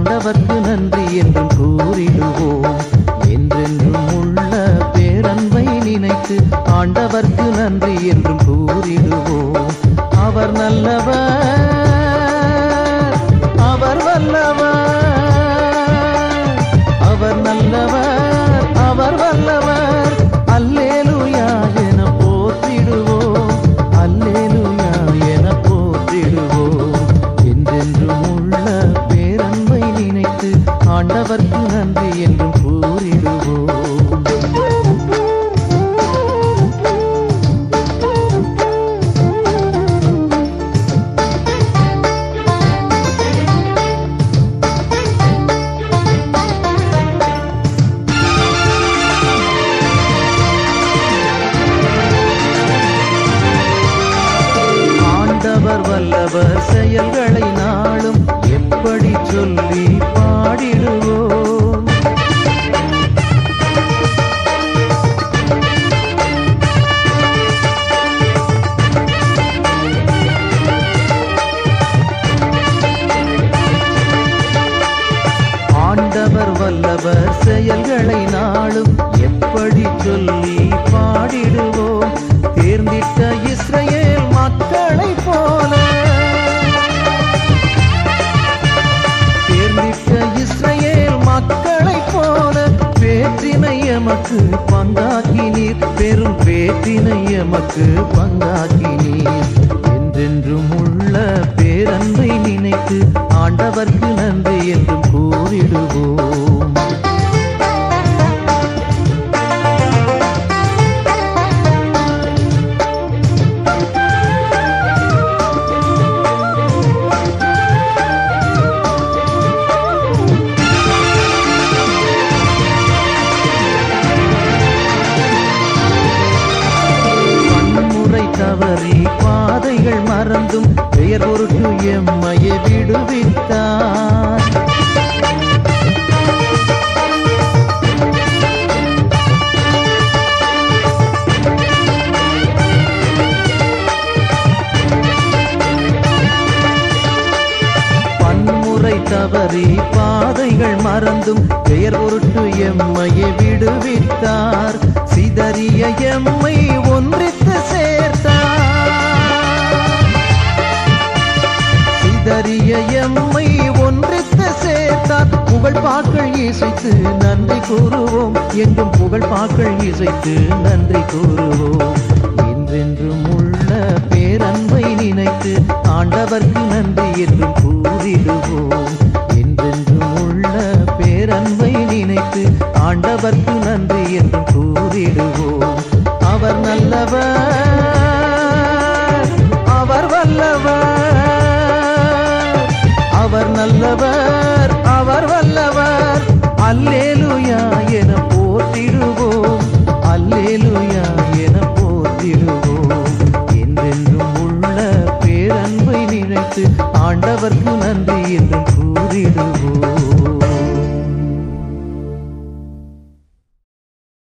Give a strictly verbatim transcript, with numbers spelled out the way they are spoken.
ஆண்டவர்க்கு நன்றி என்றும் கூறிடுவோம். என்றென்றும் உள்ள பேரன்பை நினைத்து ஆண்டவர்க்கு நன்றி என்றும் கூறிடுவோம். அவர் நல்லவர், அவர் வல்லவர், அவர் நல்லவர், அவர் வல்லவர். அல்லேலூயா என போற்றிடுவோம், அல்லேலூயா என போற்றிடுவோம். என்றென்றும் உள்ள பேரன்பை நினைத்து ஆண்டவர்க்கு நன்றி என்றும் கூறிடுவோம். ஆண்டவர் வல்லவர் செயல்களை நாளும் எப்படி சொல்லி பாடிடுவோம். ஆண்டவர் வல்லவர் செயல்களை நாளும் எப்படி சொல்லி பாடிடுவோம். தேர்ந்திட்ட இஸ்ரவேல் மக்களை போல, தேர்ந்திட்ட இஸ்ரவேல் மக்களை போல பேற்றினை எமக்கு பங்காக்கினீர், பெரும் பேற்றினை எமக்கு பங்காக்கினீர். என்றென்றும் உள்ள பேரன்பை நினைத்து ஆண்டவர்க்கு நன்றி என்றும் கூறிடுவோம். தவறி பாதைகள் மறந்தும் பெயர் பொருட்டு எம்மையை விடுவித்தார். பன்முறை தவறி பாதைகள் மறந்தும் பெயர் பொருட்டு எம்மையை விடுவித்தார். சிதறிய எம்மை ஒன்றித்து சேர்த்தார், சிதறிய எம்மை ஒன்றித்து சேர்த்தார். புகழ் பாக்கள் இசைத்து நன்றி கூறுவோம், எங்கும் புகழ் பாக்கள் இசைத்து நன்றி கூறுவோம். என்றென்றும் உள்ள பேரன்பை நினைத்து ஆண்டவர்க்கு நன்றி என்றும் கூறிடுவோம். என்றென்றும் உள்ள பேரன்பை நினைத்து ஆண்டவர்க்கு நன்றி என்றும் கூறிடுவோம். அவர் நல்லவர், அவர் வல்லவர், அவர் நல்லவர், அவர் வல்லவர். அல்லேலூயா என போற்றிடுவோம், அல்லேலூயா என போற்றிடுவோம். என்றென்றும் உள்ள பேரன்பை நினைத்து ஆண்டவர்க்கு நன்றி என்றும் கூறிடுவோம்.